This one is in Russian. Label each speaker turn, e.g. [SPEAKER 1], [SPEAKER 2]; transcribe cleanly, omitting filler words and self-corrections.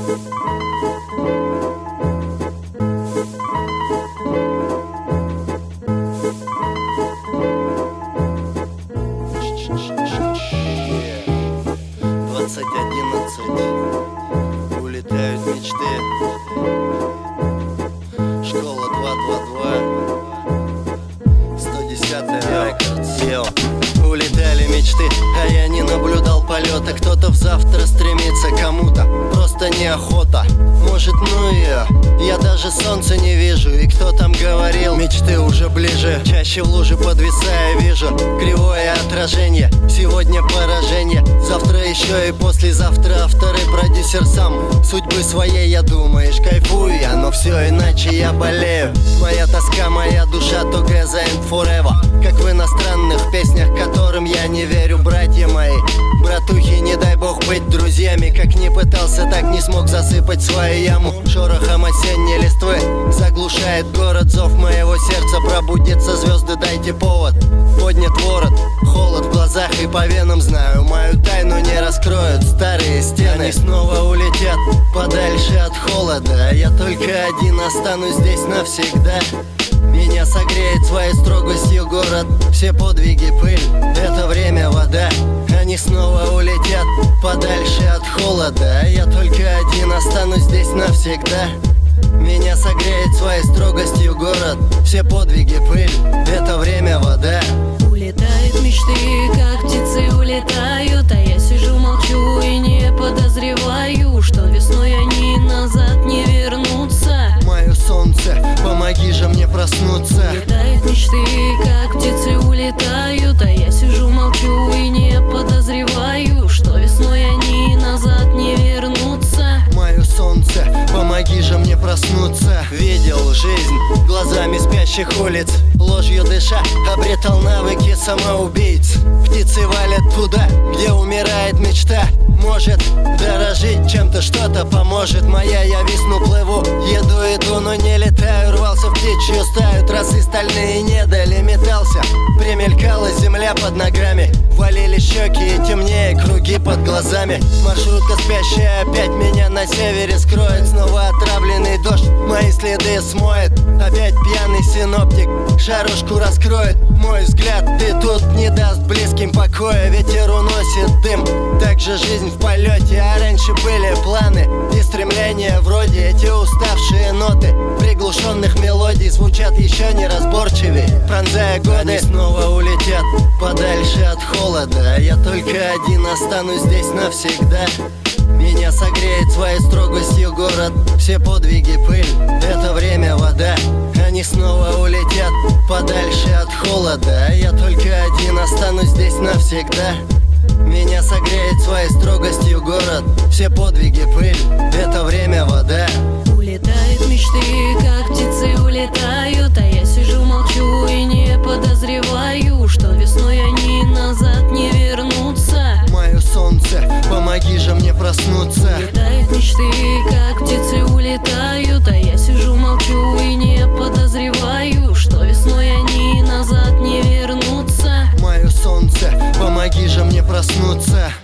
[SPEAKER 1] Улетают мечты. Школа 222. 110-й рекорд. Улетали мечты, а я не наблюдал полета. Кто-то в завтра стремится, кому-то просто неохота. Может, ну ее, я даже солнца не вижу. И кто там говорил, мечты уже ближе. Чаще в луже подвисая вижу кривое отражение. Сегодня поражение, завтра еще и послезавтра. Авторы, продюсер сам, судьбы своей я думаешь, кайфую я, но все иначе я болею. Моя тоска, моя душа together and forever. Как в иностранных песнях, которым я не верю, братья мои. Братухи, не дай бог быть друзьями. Как не пытался, так не смог засыпать свою яму. Шорохом осенней листвы заглушает город зов моего сердца. Пробудятся звезды, дайте повод. Поднят ворот, холод в глазах и по венам. Знаю, мою тайну не раскроют старые стены. Они снова улетят подальше от холода. Я только один останусь здесь навсегда. Меня согреет своей строгостью город. Все подвиги пыль, это время вода. Они снова улетят подальше от холода. Я только один останусь здесь навсегда. Меня согреет своей строгостью город. Все подвиги пыль, это время вода.
[SPEAKER 2] Улетают мечты, как птицы улетают. А я сижу, молчу и не подозреваю, что весной они назад не вернутся.
[SPEAKER 1] Мое солнце, помоги же мне проснуться.
[SPEAKER 2] Улетают мечты, как птицы улетают. А я сижу, молчу и не подозреваю, что весной они назад не вернутся.
[SPEAKER 1] Мое солнце, помоги же мне проснуться. Видел жизнь глазами спящих улиц. Ложью дыша, обретал навыки самоубийц. Птицы валят туда, где умирает мечта. Может дорожить чем-то, что-то поможет. Моя, я висну, плыву, еду, иду, но не летаю. Рвался в птичью стаю, трассы стальные не дали. Метался, примелькалась земля под ногами. Валили щеки и темнее круги под глазами. Маршрутка спящая опять меня на севере скроет. Снова отравленный дождь мои следы смоет. Опять пьяный синоптик шарушку раскроет. Мой взгляд ты тут не даст близким покоя. Ветер уносит дым, так же жизнь в полете. А раньше были планы и стремления. Вроде эти уставшие ноты приглушенных мелодий звучат еще неразборчивее, пронзая годы. Они снова улетят подальше от холода. Я только один останусь здесь навсегда. Меня согреет своей строгостью город. Все подвиги пыль, это время вода. Они снова улетят подальше от холода. Я только один останусь здесь навсегда. Меня согреет своей строгостью город. Все подвиги пыль, это время вода.
[SPEAKER 2] Улетают мечты, как птицы улетают. А я сижу, молчу и не подозреваю, что весной они назад не вернутся.
[SPEAKER 1] Мое солнце, помоги же мне проснуться.
[SPEAKER 2] Улетают мечты, как птицы улетают. А я сижу, молчу и не подозреваю, что весной они назад не вернутся.
[SPEAKER 1] Мое солнце, помоги же мне проснуться.